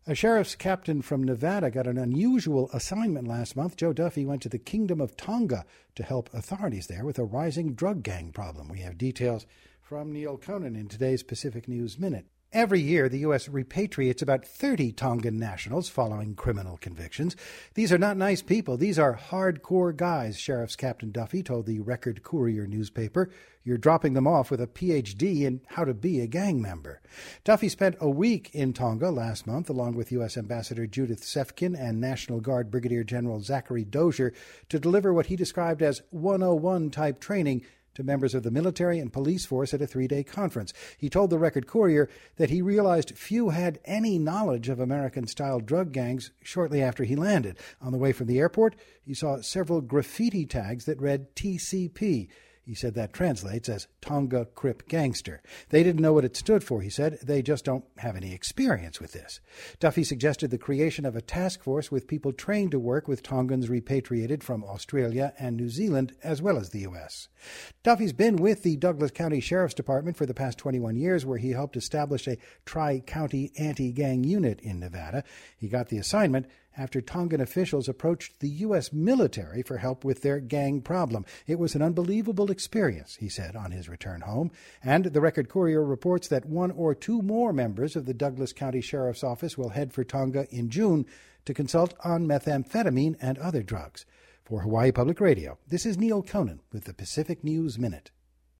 A sheriff's captain from Nevada got an unusual assignment last month. Joe Duffy went to the Kingdom of Tonga to help authorities there with a rising drug gang problem. We have details from Neil Conan in today's Pacific News Minute. Every year, the U.S. repatriates about 30 Tongan nationals following criminal convictions. These are not nice people. These are hardcore guys, Sheriff's Captain Duffy told the Record Courier newspaper. You're dropping them off with a Ph.D. in how to be a gang member. Duffy spent a week in Tonga last month, along with U.S. Ambassador Judith Sefkin and National Guard Brigadier General Zachary Dozier, to deliver what he described as 101-type training to members of the military and police force at a 3-day conference. He told the Record Courier that he realized few had any knowledge of American-style drug gangs shortly after he landed. On the way from the airport, he saw several graffiti tags that read TCP. He said that translates as Tonga Crip Gangster. They didn't know what it stood for, he said. They just don't have any experience with this. Duffy suggested the creation of a task force with people trained to work with Tongans repatriated from Australia and New Zealand, as well as the U.S. Duffy's been with the Douglas County Sheriff's Department for the past 21 years, where he helped establish a tri-county anti-gang unit in Nevada. He got the assignment after Tongan officials approached the U.S. military for help with their gang problem. It was an unbelievable experience, he said on his return home. And the Record Courier reports that 1 or 2 more members of the Douglas County Sheriff's Office will head for Tonga in June to consult on methamphetamine and other drugs. For Hawaii Public Radio, this is Neil Conan with the Pacific News Minute.